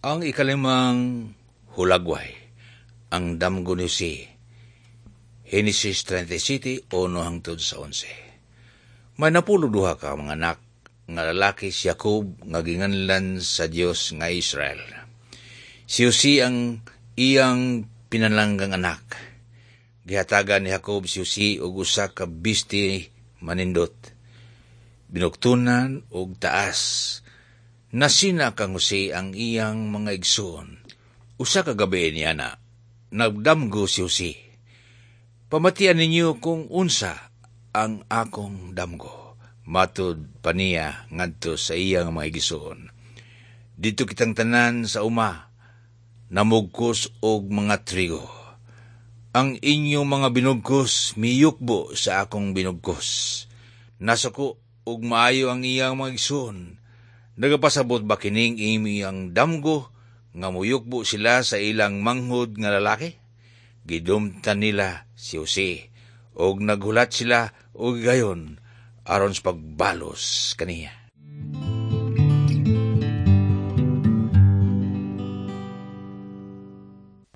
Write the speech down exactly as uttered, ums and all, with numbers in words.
Ang ikalimang hulagway, ang damgo ni Jose. Genesis thirty-seven, uno hangtod sa onse. May napulo duha ka mga anak, nga lalaki si Jacob, nga ginganlan sa Dios nga Israel. Si Jose ang iyang pinalanggang anak. Gihatagan ni Jacob si Jose og usa ka bisti manindot, binuktunan og taas. Nasina kang Jose ang iyang mga igsoon. Usa ka gabi niya na, nagdamgo si Jose. Pamatian ninyo kung unsa ang akong damgo. Matud pa niya ngadto sa iyang mga igsoon. Dito kitang tanan sa uma, namugkos og mga trigo. Ang inyong mga binugkos, miyukbo sa akong binugkos. Nasuko og maayo ang iyang mga igsoon. Nagapasabot ba kining imiyang damgo nga muyukbo sila sa ilang manghod nga lalaki? Gidumtan nila si Jose og naghulat sila og gayon aron sa pagbalos kaniya.